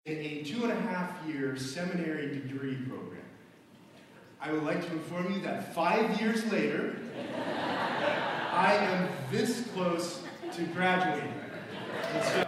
in a 2.5-year seminary degree program. I would like to inform you that 5 years later, I am this close to graduating. And so,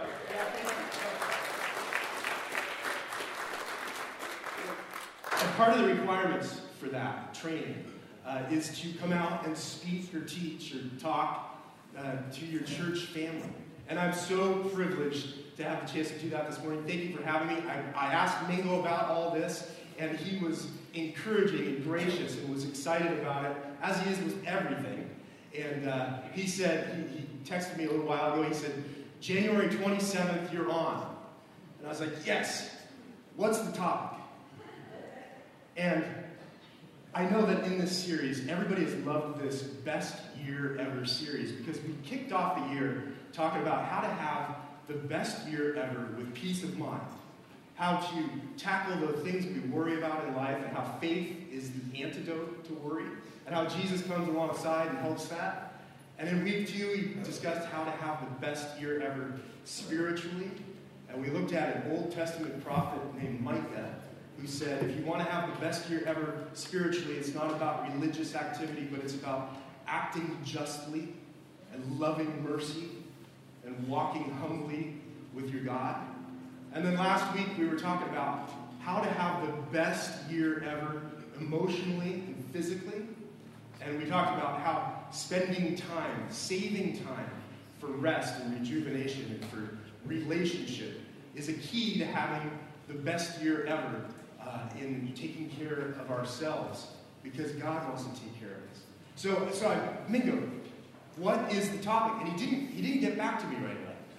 part of the requirements for that training is to come out and speak or teach or talk to your church family. And I'm so privileged to have the chance to do that this morning. Thank you for having me. I asked Mingo about all this, and he was encouraging and gracious and was excited about it, as he is with everything. And he said, he texted me a little while ago, he said, January 27th, you're on. And I was like, yes. What's the topic? And I know that in this series, everybody has loved this Best Year Ever series because we kicked off the year talking about how to have the best year ever with peace of mind, how to tackle the things we worry about in life, and how faith is the antidote to worry, and how Jesus comes alongside and helps that. And in week 2, we discussed how to have the best year ever spiritually, and we looked at an Old Testament prophet named Micah, who said, if you want to have the best year ever spiritually, it's not about religious activity, but it's about acting justly and loving mercy and walking humbly with your God. And then last week, we were talking about how to have the best year ever emotionally and physically. And we talked about how spending time, saving time for rest and rejuvenation and for relationship is a key to having the best year ever in taking care of ourselves, because God wants to take care of us. So I, Mingo, what is the topic? And he didn't get back to me right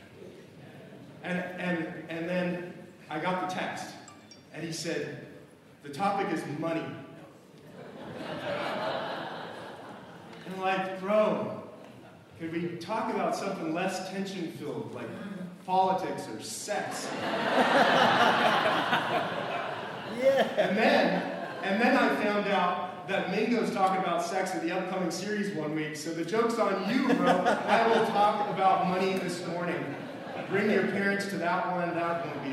away. And then I got the text, and he said, the topic is money. And I'm like, bro, could we talk about something less tension-filled, like politics or sex? Yeah. And then I found out that Mingo's talking about sex in the upcoming series one week, so the joke's on you, bro. I will talk about money this morning. Bring your parents to that one. That won't be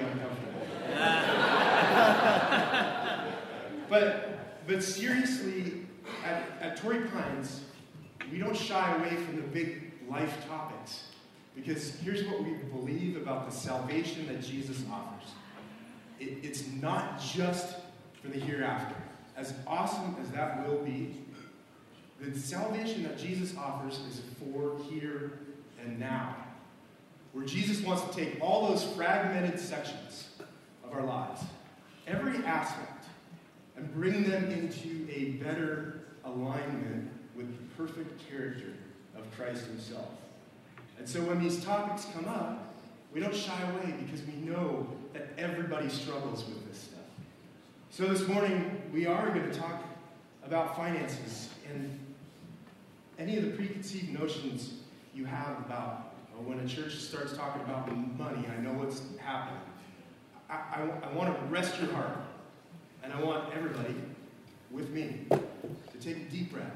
uncomfortable. But seriously, at Torrey Pines, we don't shy away from the big life topics, because here's what we believe about the salvation that Jesus offers. It's not just for the hereafter. As awesome as that will be, the salvation that Jesus offers is for here and now. Where Jesus wants to take all those fragmented sections of our lives, every aspect, and bring them into a better alignment with the perfect character of Christ himself. And so when these topics come up, we don't shy away because we know that everybody struggles with this stuff. So this morning, we are going to talk about finances and any of the preconceived notions you have about when a church starts talking about money. I know what's happening. I want to rest your heart, and I want everybody with me to take a deep breath.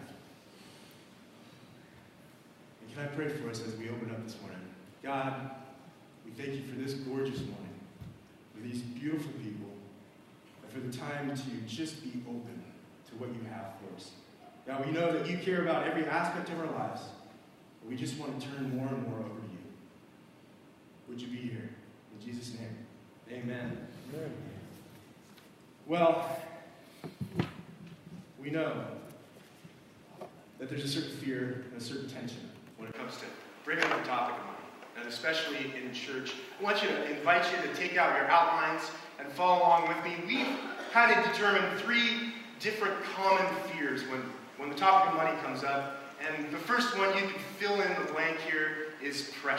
And can I pray for us as we open up this morning? God, we thank you for this gorgeous morning, for these beautiful people, and for the time to just be open to what you have for us. God, we know that you care about every aspect of our lives, but we just want to turn more and more over to you. Would you be here? In Jesus' name, amen. Amen. Well, we know that there's a certain fear and a certain tension when it comes to bringing up the topic of money. And especially in church. I want you to invite you to take out your outlines and follow along with me. We've kind of determined 3 different common fears when the topic of money comes up. And the first one, you can fill in the blank here, is pressure.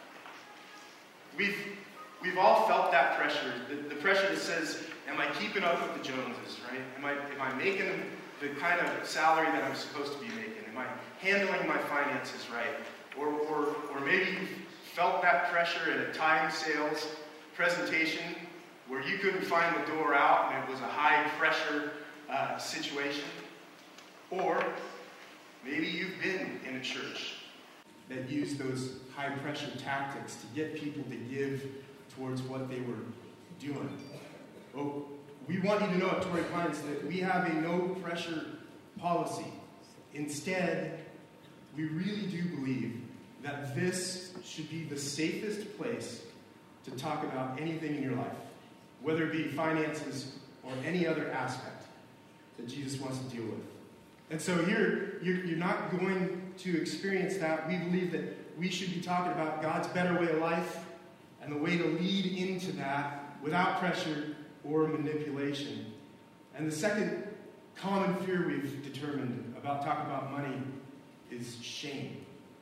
We've all felt that pressure. The pressure that says, am I keeping up with the Joneses, right? Am I making the kind of salary that I'm supposed to be making? Am I handling my finances right? Or maybe you've felt that pressure at a time sales presentation where you couldn't find the door out and it was a high pressure situation. Or maybe you've been in a church that used those high pressure tactics to get people to give towards what they were doing? Well, we want you to know at Torrey Pines that we have a no-pressure policy. Instead, we really do believe that this should be the safest place to talk about anything in your life, whether it be finances or any other aspect that Jesus wants to deal with. And so here, you're not going to experience that. We believe that we should be talking about God's better way of life and the way to lead into that without pressure or manipulation. And the second common fear we've determined about talking about money is shame.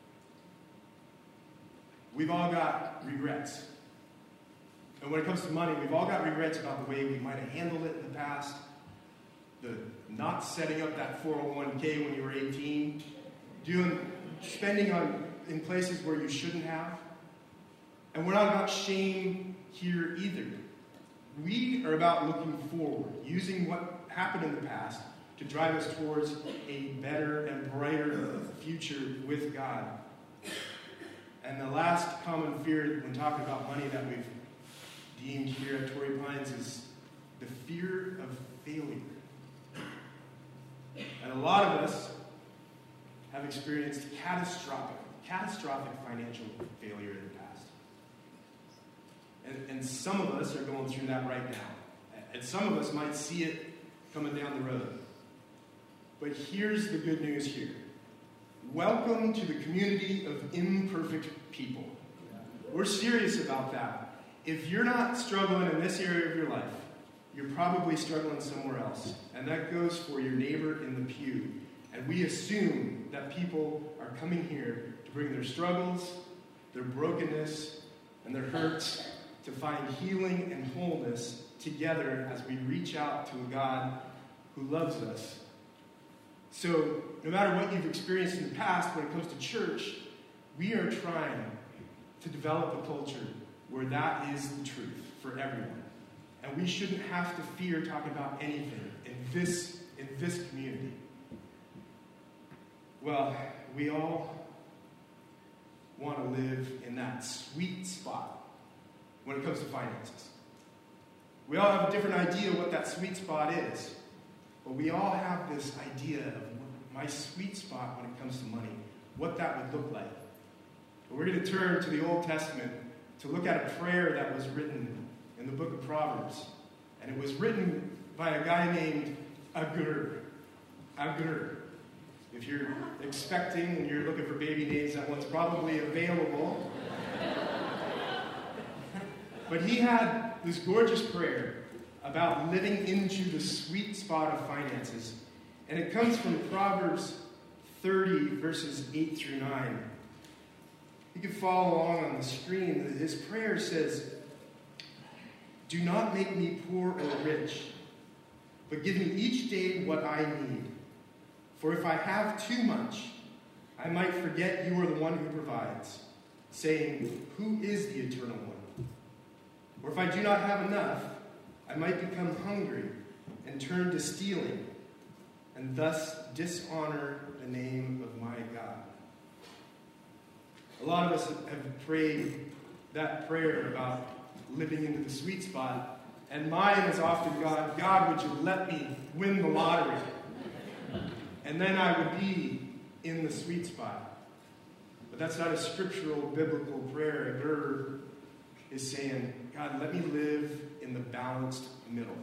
We've all got regrets. And when it comes to money, we've all got regrets about the way we might have handled it in the past, the not setting up that 401k when you were 18, spending in places where you shouldn't have. And we're not about shame here either. We are about looking forward, using what happened in the past to drive us towards a better and brighter future with God. And the last common fear when talking about money that we've deemed here at Torrey Pines is the fear of failure. And a lot of us have experienced catastrophic financial failure in the past. And some of us are going through that right now. And some of us might see it coming down the road. But here's the good news here. Welcome to the community of imperfect people. We're serious about that. If you're not struggling in this area of your life, you're probably struggling somewhere else. And that goes for your neighbor in the pew. And we assume that people are coming here to bring their struggles, their brokenness, and their hurts to find healing and wholeness together as we reach out to a God who loves us. So, no matter what you've experienced in the past when it comes to church, we are trying to develop a culture where that is the truth for everyone. And we shouldn't have to fear talking about anything in this community. Well, we all want to live in that sweet spot when it comes to finances. We all have a different idea what that sweet spot is. But we all have this idea of my sweet spot when it comes to money, what that would look like. But we're going to turn to the Old Testament to look at a prayer that was written in the book of Proverbs. And it was written by a guy named Agur. Agur. If you're expecting and you're looking for baby names, that one's probably available. But he had this gorgeous prayer about living into the sweet spot of finances. And it comes from Proverbs 30, verses 8 through 9. You can follow along on the screen. His prayer says, "Do not make me poor or rich, but give me each day what I need. For if I have too much, I might forget you are the one who provides, saying, 'Who is the eternal one?' Or if I do not have enough, I might become hungry and turn to stealing, and thus dishonor the name of my God." A lot of us have prayed that prayer about living into the sweet spot, and mine has often gone, "God, would you let me win the lottery?" And then I would be in the sweet spot. But that's not a scriptural, biblical prayer. Agur is saying, "God, let me live in the balanced middle.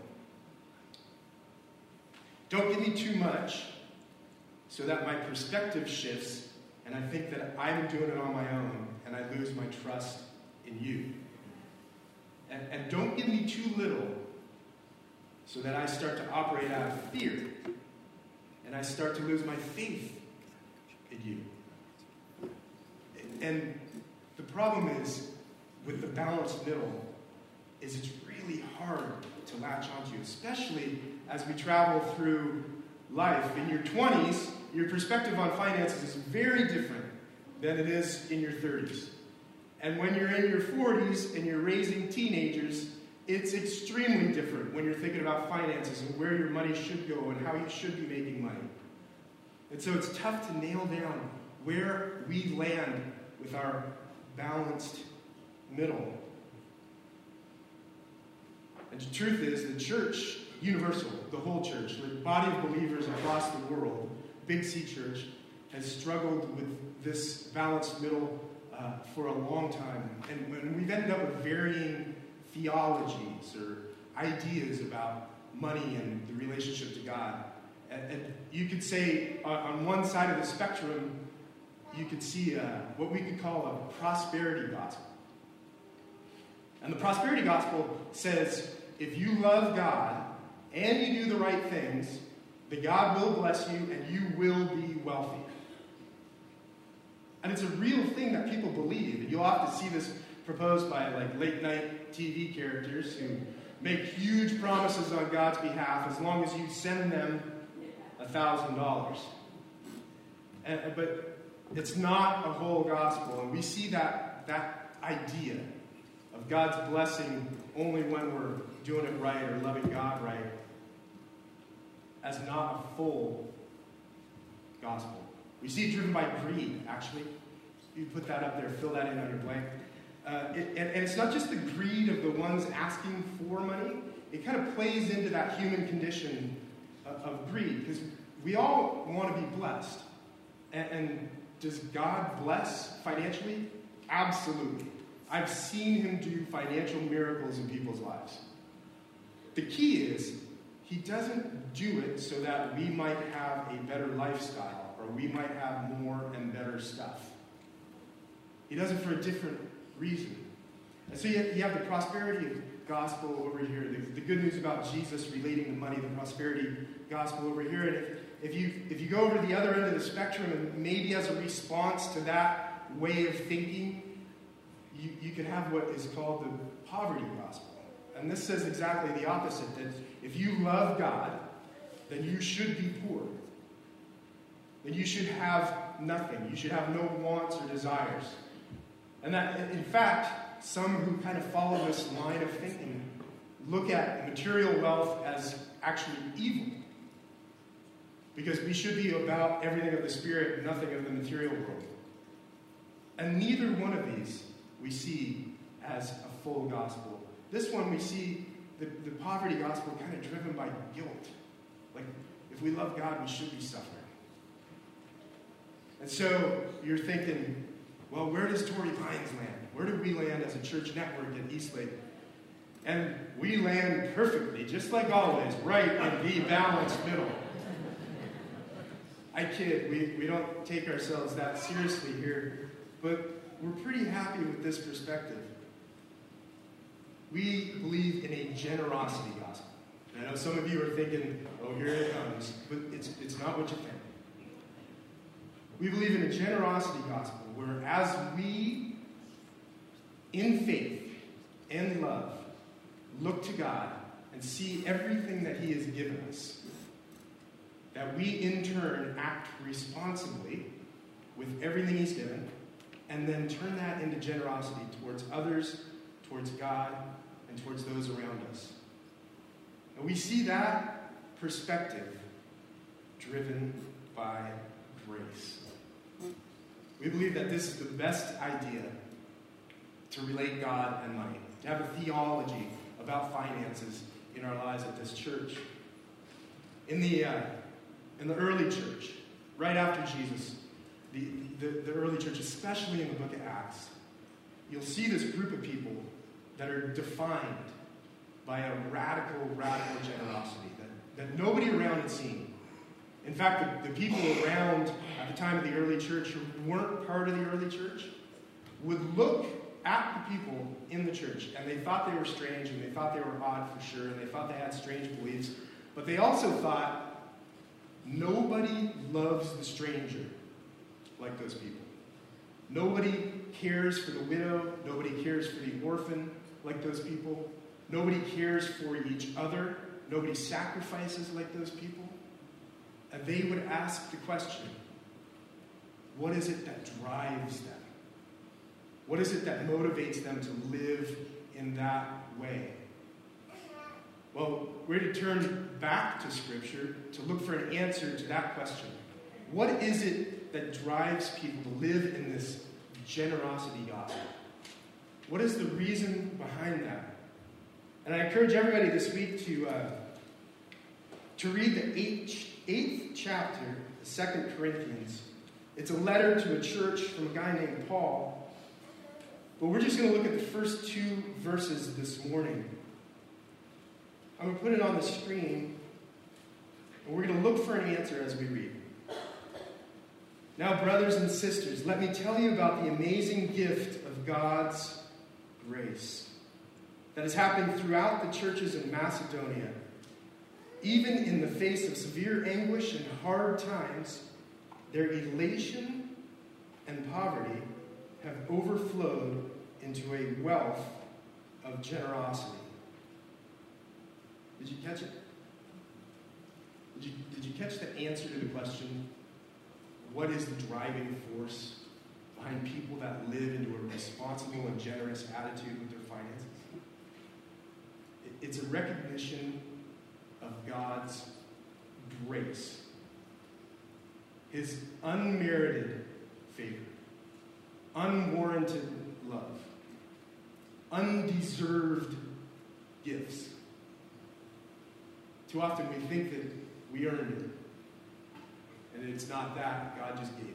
Don't give me too much so that my perspective shifts and I think that I'm doing it on my own and I lose my trust in you. And don't give me too little so that I start to operate out of fear and I start to lose my faith in you." And the problem is, with the balanced middle, is it's really hard to latch onto, especially as we travel through life. In your 20s, your perspective on finances is very different than it is in your 30s. And when you're in your 40s and you're raising teenagers, it's extremely different when you're thinking about finances and where your money should go and how you should be making money. And so it's tough to nail down where we land with our balanced middle. And the truth is, the church, universal, the whole church, the body of believers across the world, Big C Church, has struggled with this balanced middle for a long time. And we've ended up with varying theologies or ideas about money and the relationship to God. And you could say, on one side of the spectrum, you could see what we could call a prosperity gospel. And the prosperity gospel says, if you love God and you do the right things, that God will bless you and you will be wealthy. And it's a real thing that people believe. And you'll often see this proposed by late night TV characters who make huge promises on God's behalf as long as you send them $1,000. But it's not a whole gospel. And we see that idea of God's blessing only when we're doing it right or loving God right as not a full gospel. We see it driven by greed, actually. You put that up there, fill that in on your blank. And it's not just the greed of the ones asking for money. It kind of plays into that human condition of greed, because we all want to be blessed. And does God bless financially? Absolutely. I've seen him do financial miracles in people's lives. The key is, he doesn't do it so that we might have a better lifestyle or we might have more and better stuff. He does it for a different reason. And so you have the prosperity gospel over here, the good news about Jesus relating to money, the prosperity gospel over here. And if you go over to the other end of the spectrum and maybe as a response to that way of thinking, you can have what is called the poverty gospel. And this says exactly the opposite, that if you love God, then you should be poor. Then you should have nothing. You should have no wants or desires. And that, in fact, some who kind of follow this line of thinking look at material wealth as actually evil. Because we should be about everything of the Spirit, nothing of the material world. And neither one of these we see as a full gospel. This one we see the poverty gospel kind of driven by guilt. Like, if we love God, we should be suffering. And so you're thinking, well, where does Torrey Pines land? Where do we land as a church network at Eastlake? And we land perfectly, just like always, right in the balanced middle. I kid, we don't take ourselves that seriously here, but we're pretty happy with this perspective. We believe in a generosity gospel. And I know some of you are thinking, oh, here it comes, but it's not what you think. We believe in a generosity gospel where as we, in faith and love, look to God and see everything that he has given us, that we in turn act responsibly with everything he's given, and then turn that into generosity towards others, towards God, and towards those around us. And we see that perspective driven by grace. We believe that this is the best idea to relate God and money, to have a theology about finances in our lives at this church. In the early church, right after Jesus, the early church, especially in the book of Acts, you'll see this group of people that are defined by a radical generosity that nobody around had seen. In fact, the people around at the time of the early church who weren't part of the early church would look at the people in the church, and they thought they were strange, and they thought they were odd for sure, and they thought they had strange beliefs, but they also thought nobody loves the stranger like those people. Nobody cares for the widow. Nobody cares for the orphan like those people. Nobody cares for each other. Nobody sacrifices like those people. And they would ask the question, what is it that drives them? What is it that motivates them to live in that way? Well, we're to turn back to Scripture to look for an answer to that question. What is it that drives people to live in this generosity gospel? What is the reason behind that? And I encourage everybody this week to read the eighth chapter of 2 Corinthians. It's a letter to a church from a guy named Paul. But we're just going to look at the first 2 verses this morning. I'm going to put it on the screen, and we're going to look for an answer as we read. Now, brothers and sisters, let me tell you about the amazing gift of God's grace that has happened throughout the churches in Macedonia. Even in the face of severe anguish and hard times, their elation and poverty have overflowed into a wealth of generosity. Did you catch it? Did you catch the answer to the question, what is the driving force behind people that live into a responsible and generous attitude with their finances? It's a recognition of God's grace, His unmerited favor, unwarranted love, undeserved gifts. Too often we think that we earned it, and it's not that, God just gave it.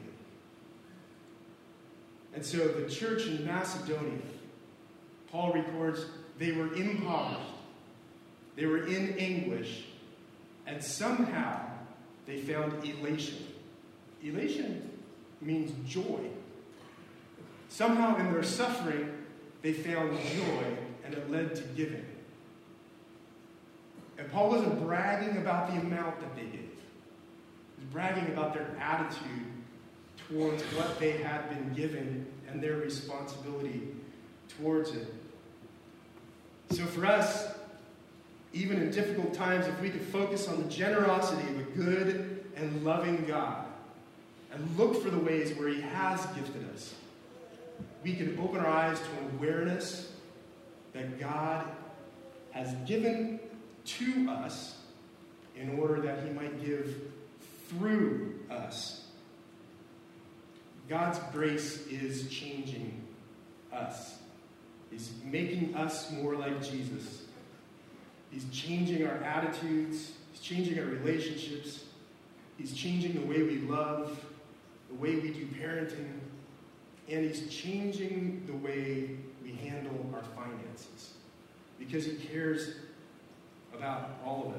And so the church in Macedonia, Paul records, they were impoverished. They were in anguish, and somehow they found elation. Elation means joy. Somehow in their suffering, they found joy, and it led to giving. And Paul wasn't bragging about the amount that they gave. He was bragging about their attitude towards what they had been given and their responsibility towards it. So for us, even in difficult times, if we could focus on the generosity of a good and loving God and look for the ways where He has gifted us, we can open our eyes to an awareness that God has given to us in order that He might give through us. God's grace is changing us. He's making us more like Jesus. He's changing our attitudes. He's changing our relationships. He's changing the way we love, the way we do parenting, and He's changing the way we handle our finances because He cares about all of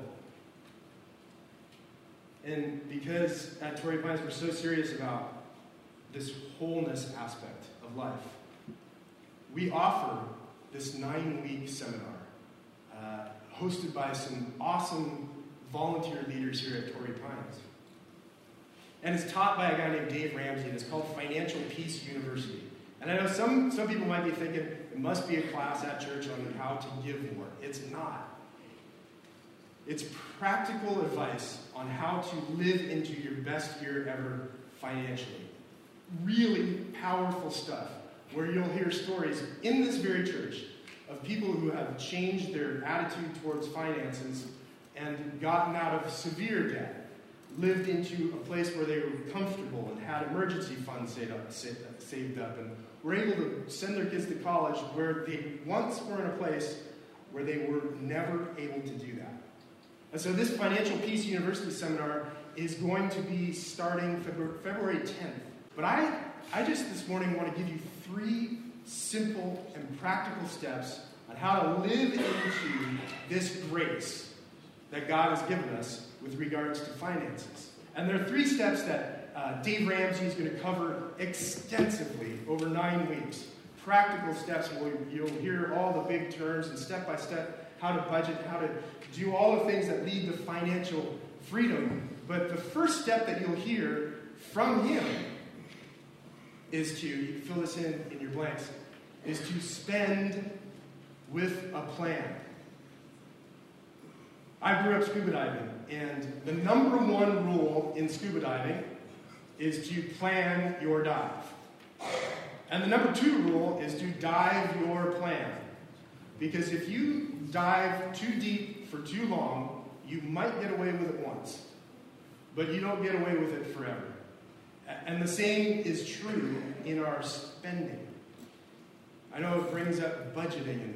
it. And because at Torrey Pines we're so serious about this wholeness aspect of life, we offer this 9-week seminar hosted by some awesome volunteer leaders here at Torrey Pines. And it's taught by a guy named Dave Ramsey, and it's called Financial Peace University. And I know some people might be thinking, it must be a class at church on how to give more. It's not. It's practical advice on how to live into your best year ever financially. Really powerful stuff, where you'll hear stories in this very church of people who have changed their attitude towards finances and gotten out of severe debt, lived into a place where they were comfortable and had emergency funds saved up, and were able to send their kids to college where they once were in a place where they were never able to do that. And so this Financial Peace University seminar is going to be starting February 10th. But I just this morning want to give you 3 simple and practical steps on how to live into this grace that God has given us with regards to finances. And there are 3 steps that Dave Ramsey is going to cover extensively over 9 weeks. Practical steps where you'll hear all the big terms and step-by-step how to budget, how to do all the things that lead to financial freedom. But the first step that you'll hear from him is to, you can fill this in your blanks, is to spend with a plan. I grew up scuba diving, and the number 1 rule in scuba diving is to plan your dive. And the number 2 rule is to dive your plan. Because if you dive too deep for too long, you might get away with it once, but you don't get away with it forever. And the same is true in our spending. I know it brings up budgeting and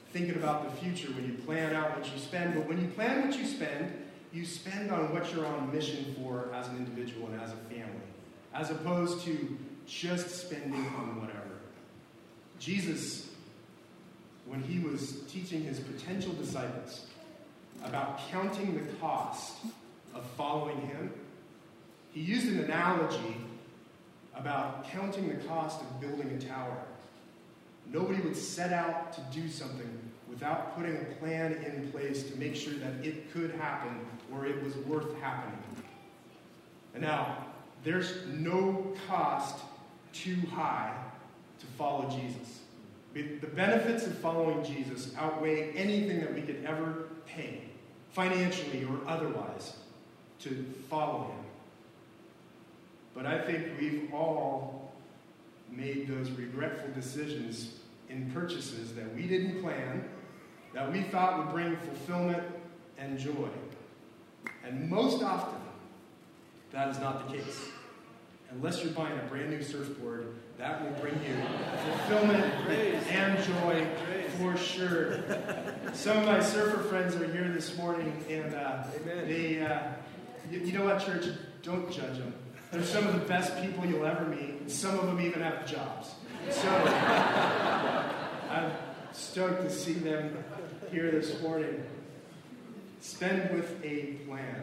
thinking about the future when you plan out what you spend. But when you plan what you spend on what you're on mission for as an individual and as a family, as opposed to just spending on whatever. Jesus, when he was teaching his potential disciples about counting the cost of following him, he used an analogy about counting the cost of building a tower. Nobody would set out to do something without putting a plan in place to make sure that it could happen or it was worth happening. And now, there's no cost too high to follow Jesus. The benefits of following Jesus outweigh anything that we could ever pay, financially or otherwise, to follow him. But I think we've all made those regretful decisions in purchases that we didn't plan, that we thought would bring fulfillment and joy. And most often, that is not the case. Unless you're buying a brand new surfboard, that will bring you fulfillment and joy for sure. Some of my surfer friends are here this morning, and they, you know what, church? Don't judge them. They're some of the best people you'll ever meet, and some of them even have jobs. So I'm stoked to see them here this morning. Spend with a plan.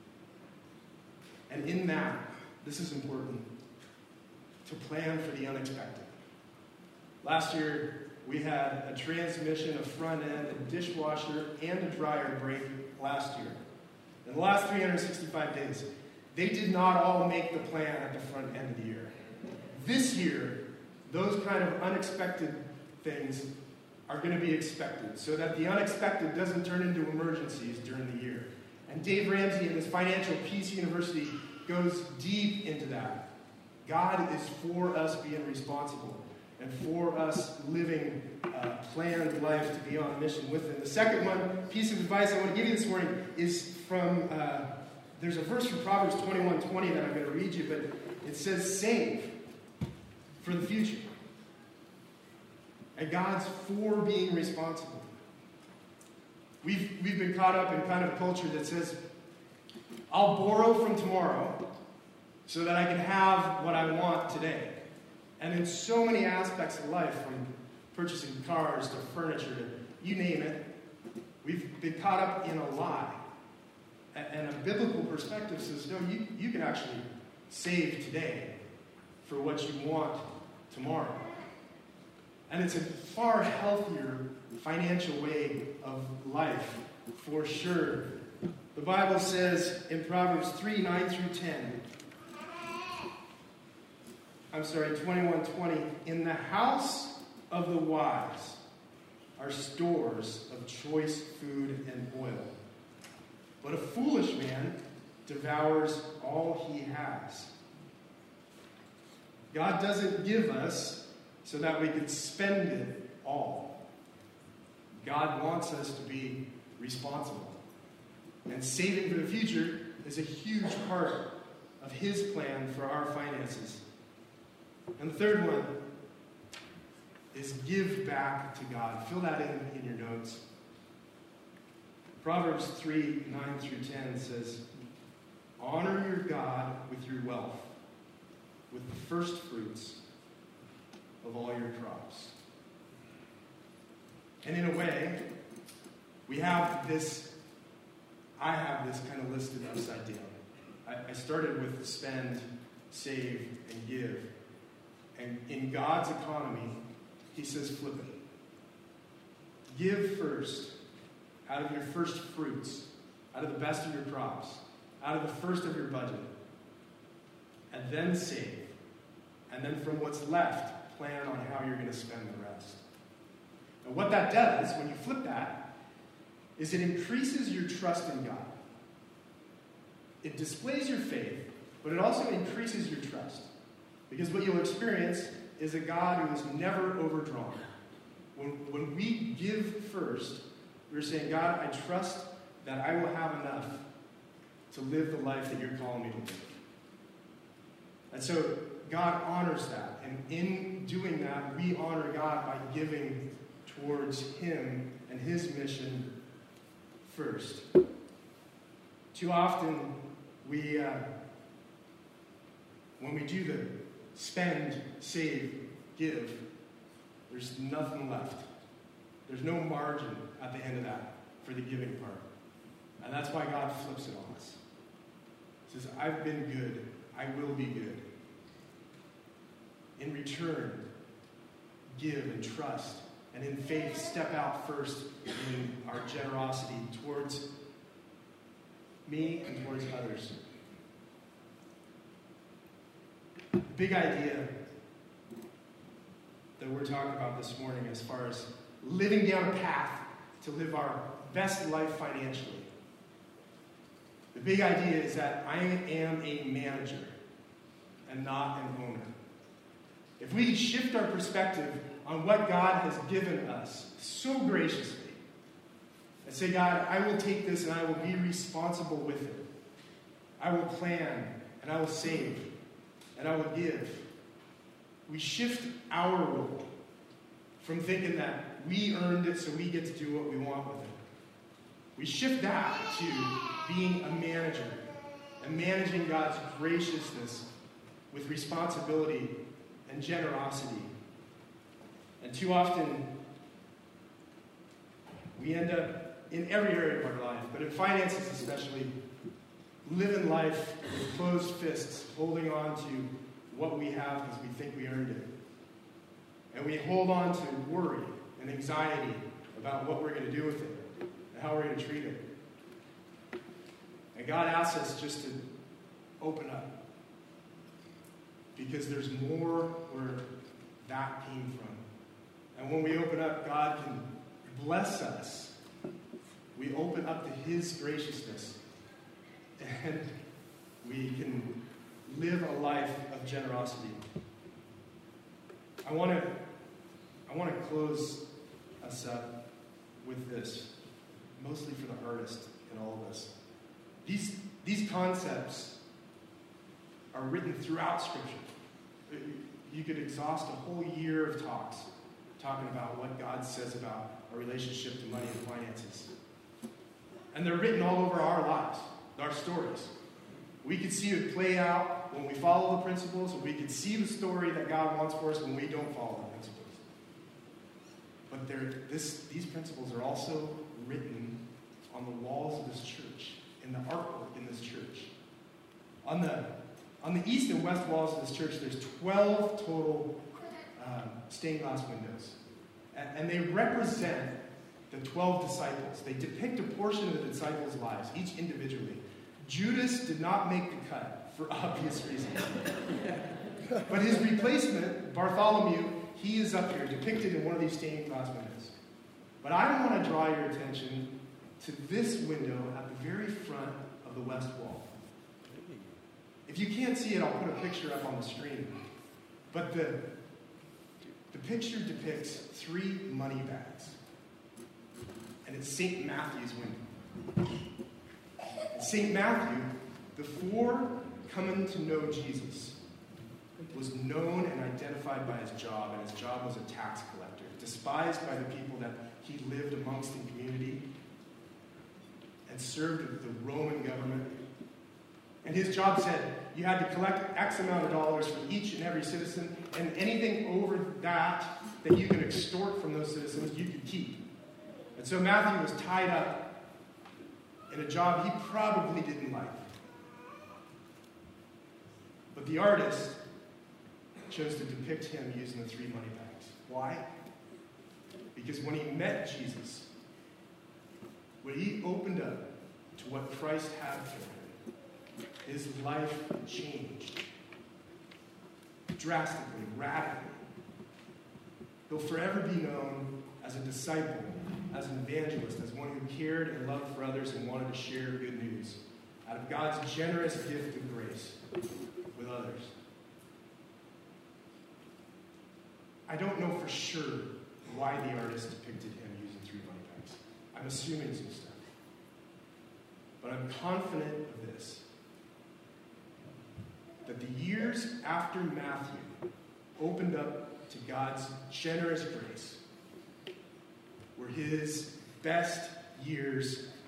And in that, this is important, to plan for the unexpected. Last year, we had a transmission, a front end, a dishwasher, and a dryer break last year. In the last 365 days, they did not all make the plan at the front end of the year. This year, those kind of unexpected things are going to be expected, so that the unexpected doesn't turn into emergencies during the year. And Dave Ramsey in his Financial Peace University goes deep into that. God is for us being responsible and for us living a planned life to be on mission with him. The second piece of advice I want to give you this morning is from, there's a verse from Proverbs 21:20 that I'm going to read you, but it says, save for the future. And God's for being responsible. We've been caught up in kind of a culture that says, I'll borrow from tomorrow so that I can have what I want today. And in so many aspects of life, from purchasing cars to furniture to you name it, we've been caught up in a lie. And a biblical perspective says, no, you can actually save today for what you want tomorrow. And it's a far healthier financial way of life, for sure. The Bible says in Proverbs 21:20, in the house of the wise are stores of choice food and oil. But a foolish man devours all he has. God doesn't give us so that we can spend it all. God wants us to be responsible. And saving for the future is a huge part of his plan for our finances. And the third one is give back to God. Fill that in your notes. Proverbs 3:9-10 says, honor your God with your wealth, with the first fruits of all your crops. And in a way, I have this kind of listed upside down. I started with spend, save, and give. And in God's economy, he says flip it. Give first, out of your first fruits, out of the best of your crops, out of the first of your budget. And then save. And then from what's left, plan on how you're going to spend the rest. And what that does, when you flip that, is it increases your trust in God. It displays your faith, but it also increases your trust. Because what you'll experience is a God who is never overdrawn. When we give first, we're saying, God, I trust that I will have enough to live the life that you're calling me to live. And so God honors that. And in doing that, we honor God by giving towards him and his mission first. Too often, when we do the spend, save, give, there's nothing left. There's no margin at the end of that for the giving part. And that's why God flips it on us. He says, I've been good. I will be good. In return, give and trust. And in faith, step out first in our generosity towards me and towards others. The big idea that we're talking about this morning as far as living down a path to live our best life financially. The big idea is that I am a manager and not an owner. If we shift our perspective on what God has given us so graciously and say, God, I will take this and I will be responsible with it. I will plan and I will save and I will give. We shift our role from thinking that we earned it so we get to do what we want with it. We shift that to being a manager and managing God's graciousness with responsibility and generosity. And too often, we end up in every area of our life, but in finances especially, living life with closed fists, holding on to what we have because we think we earned it. And we hold on to worry and anxiety about what we're going to do with it and how we're going to treat it. And God asks us just to open up, because there's more where that came from. And when we open up, God can bless us. We open up to his graciousness, and we can live a life of generosity. I want to close us up with this, mostly for the artist in all of us. These concepts are written throughout Scripture. You could exhaust a whole year of talks talking about what God says about our relationship to money and finances. And they're written all over our lives, our stories. We could see it play out when we follow the principles, and we could see the story that God wants for us when we don't follow the principles. But these principles are also written on the walls of this church, in the artwork in this church. On the east and west walls of this church, there's 12 total stained glass windows. And they represent the 12 disciples. They depict a portion of the disciples' lives, each individually. Judas did not make the cut, for obvious reasons. But his replacement, Bartholomew, he is up here, depicted in one of these stained glass windows. But I want to draw your attention to this window at the very front of the west wall. If you can't see it, I'll put a picture up on the screen. But the picture depicts 3 money bags. And it's St. Matthew's window. St. Matthew, before coming to know Jesus, was known and identified by his job, and his job was a tax collector, despised by the people that he lived amongst in community, and served with the Roman government. And his job said you had to collect X amount of dollars from each and every citizen, and anything over that you could extort from those citizens, you could keep. And so Matthew was tied up in a job he probably didn't like. But the artist chose to depict him using the 3 money bags. Why? Because when he met Jesus, when he opened up to what Christ had for him, his life changed drastically, radically. He'll forever be known as a disciple, as an evangelist, as one who cared and loved for others and wanted to share good news out of God's generous gift of grace with others. I don't know for sure why the artist depicted him using 3 money bags. I'm assuming some stuff. But I'm confident of this, that the years after Matthew opened up to God's generous grace, were his best years